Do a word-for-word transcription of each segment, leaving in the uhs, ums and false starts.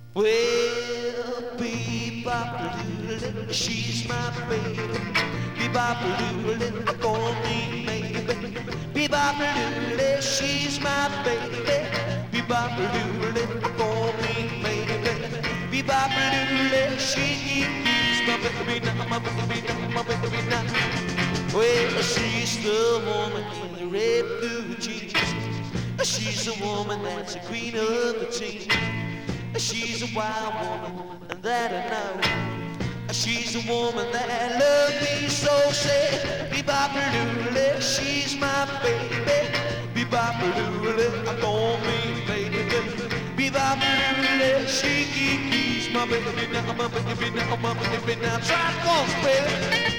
Well, bebop-a-doodle, she's my baby. Bebop-a-doodle, call me maybe. Bebop-a-doodle, she's my baby. Bebop-a-doodle, call me maybe. Bebop-a-doodle, she's my baby now, my baby now, my baby now. Well, she's the woman in the red blue jeans. She's a woman that's the queen of the team. She's a wild woman, and that I know. She's a woman that loves me so. Say, bebop-a-doodle, she's my baby. Bebop-a-doodle, I call me baby. Bebop-a-doodle, she's my baby now, my baby now, my baby now. Try it once, baby.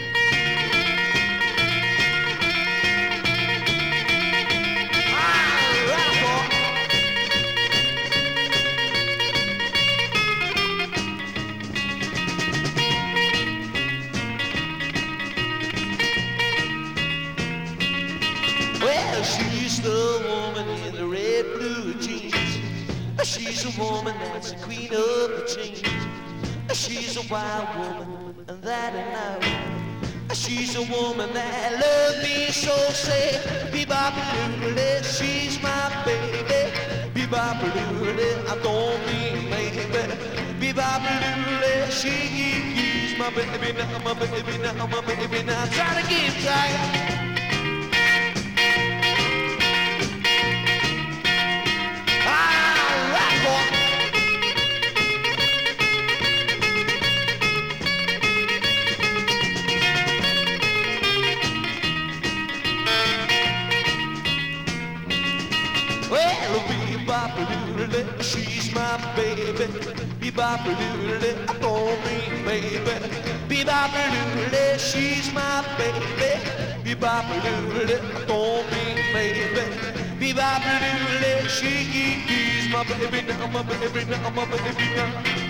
Well, she's the woman in the red blue jeans. She's a woman that's the queen of the jeans. She's a wild woman, and that I know. She's a woman that loves me so. Say, bebop-a-doodle, she's my baby. Bebop-a-doodle, I don't mean maybe. Bebop-a-doodle, she's my baby now, my baby now, my baby now. Try to keep tight. Well, bebop-a-doodle, she's my baby. Bebop-a-doodle, I call me baby. Bebop-a-doodle, she's my baby. Bebop-a-doodle, I call me baby. Bebop-a-doodle, she's my baby now, my baby now, my baby now.